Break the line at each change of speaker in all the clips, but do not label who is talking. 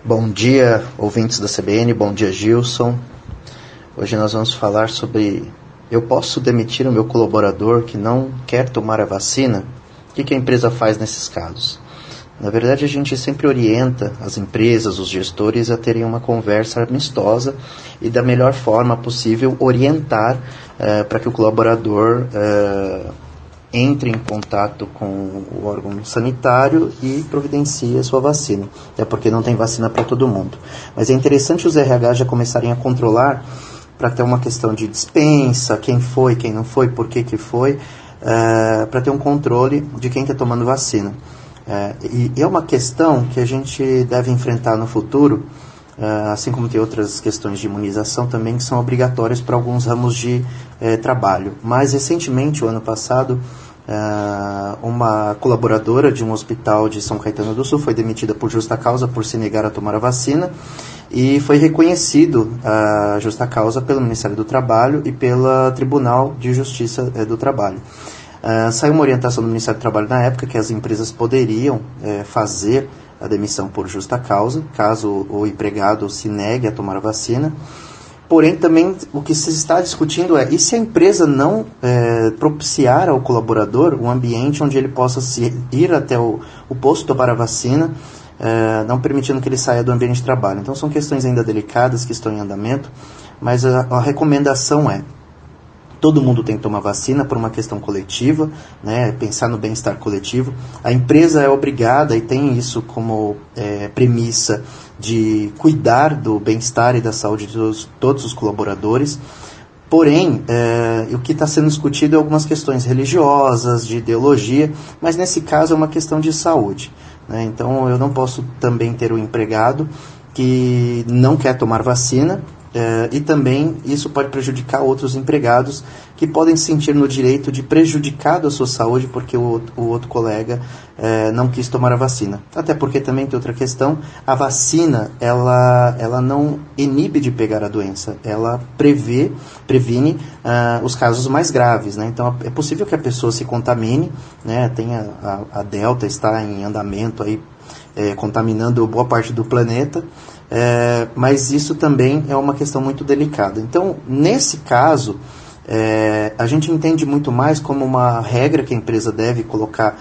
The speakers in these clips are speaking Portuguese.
Bom dia, ouvintes da CBN, bom dia, Gilson. Hoje nós vamos falar sobre: eu posso demitir o meu colaborador que não quer tomar a vacina? O que a empresa faz nesses casos? Na verdade, a gente sempre orienta as empresas, os gestores, a terem uma conversa amistosa e da melhor forma possível orientar para que o colaborador entre em contato com o órgão sanitário e providencie a sua vacina, até porque não tem vacina para todo mundo. Mas é interessante os RH já começarem a controlar, para ter uma questão de dispensa, quem foi, quem não foi, por que foi, para ter um controle de quem está tomando vacina. E é uma questão que a gente deve enfrentar no futuro, assim como tem outras questões de imunização também que são obrigatórias para alguns ramos de trabalho. Mas recentemente, o ano passado, uma colaboradora de um hospital de São Caetano do Sul foi demitida por justa causa por se negar a tomar a vacina, e foi reconhecido a justa causa pelo Ministério do Trabalho e pelo Tribunal de Justiça do Trabalho. Saiu uma orientação do Ministério do Trabalho na época que as empresas poderiam fazer a demissão por justa causa, caso o empregado se negue a tomar a vacina. Porém, também o que se está discutindo é: e se a empresa não propiciar ao colaborador um ambiente onde ele possa ir até o posto tomar a vacina, não permitindo que ele saia do ambiente de trabalho? Então, são questões ainda delicadas que estão em andamento, mas a recomendação é: todo mundo tem que tomar vacina por uma questão coletiva, né, pensar no bem-estar coletivo. A empresa é obrigada e tem isso como premissa de cuidar do bem-estar e da saúde de todos os colaboradores. Porém, o que está sendo discutido é algumas questões religiosas, de ideologia, mas nesse caso é uma questão de saúde, né? Então, eu não posso também ter um empregado que não quer tomar vacina, e também isso pode prejudicar outros empregados que podem se sentir no direito de prejudicado a sua saúde porque o outro colega não quis tomar a vacina. Até porque também tem outra questão: a vacina ela não inibe de pegar a doença, ela previne os casos mais graves, né? Então é possível que a pessoa se contamine, né? A Delta está em andamento aí, contaminando boa parte do planeta. Mas isso também é uma questão muito delicada. Então, nesse caso, a gente entende muito mais como uma regra que a empresa deve colocar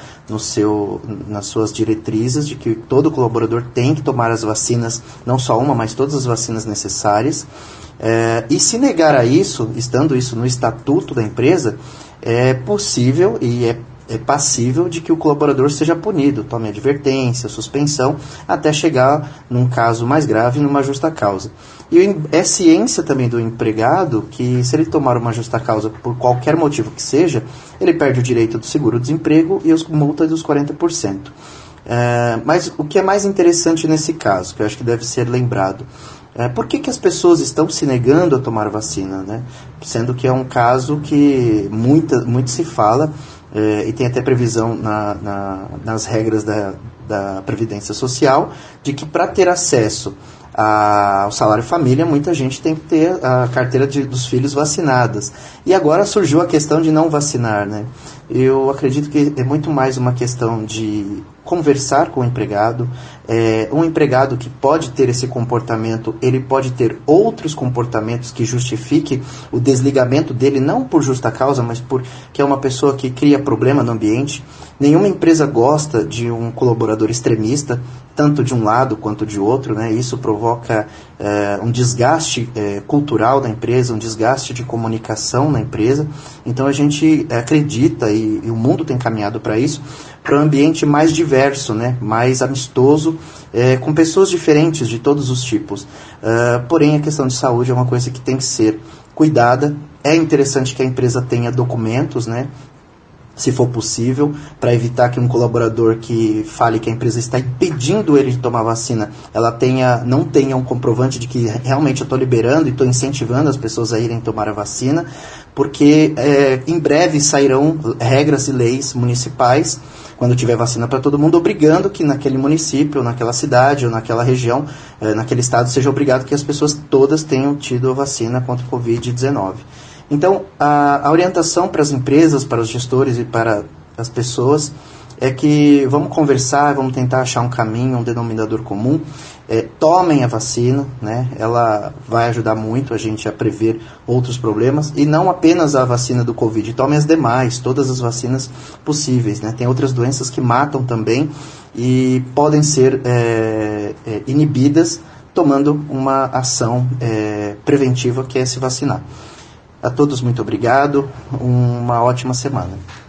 nas suas diretrizes, de que todo colaborador tem que tomar as vacinas, não só uma, mas todas as vacinas necessárias. E se negar a isso, estando isso no estatuto da empresa, é possível e é passível de que o colaborador seja punido, tome advertência, suspensão, até chegar num caso mais grave, numa justa causa. E é ciência também do empregado que, se ele tomar uma justa causa por qualquer motivo que seja, ele perde o direito do seguro-desemprego e as multas dos 40%. Mas o que é mais interessante nesse caso, que eu acho que deve ser lembrado, por que as pessoas estão se negando a tomar vacina, né? Sendo que é um caso que muito se fala, e tem até previsão nas regras da Previdência Social, de que para ter acesso ao salário família, muita gente tem que ter a carteira dos filhos vacinadas. E agora surgiu a questão de não vacinar, né? Eu acredito que é muito mais uma questão de conversar com o empregado. Um empregado que pode ter esse comportamento, ele pode ter outros comportamentos que justifiquem o desligamento dele, não por justa causa, mas porque é uma pessoa que cria problema no ambiente. Nenhuma empresa gosta de um colaborador extremista, tanto de um lado quanto de outro, né? Isso provoca um desgaste cultural da empresa, um desgaste de comunicação na empresa. Então a gente acredita, e o mundo tem caminhado para isso, para um ambiente mais diverso, né? Mais amistoso, com pessoas diferentes de todos os tipos. Porém, a questão de saúde é uma coisa que tem que ser cuidada. É interessante que a empresa tenha documentos, né? Se for possível, para evitar que um colaborador que fale que a empresa está impedindo ele de tomar vacina, ela não tenha um comprovante de que realmente eu estou liberando e estou incentivando as pessoas a irem tomar a vacina, porque em breve sairão regras e leis municipais, quando tiver vacina para todo mundo, obrigando que naquele município, ou naquela cidade, ou naquela região, naquele estado, seja obrigado que as pessoas todas tenham tido a vacina contra o Covid-19. Então, a orientação para as empresas, para os gestores e para as pessoas é que vamos conversar, vamos tentar achar um caminho, um denominador comum. tomem a vacina, né? Ela vai ajudar muito a gente a prever outros problemas, e não apenas a vacina do Covid, tomem as demais, todas as vacinas possíveis, né? Tem outras doenças que matam também e podem ser inibidas tomando uma ação preventiva, que é se vacinar. A todos muito obrigado, uma ótima semana.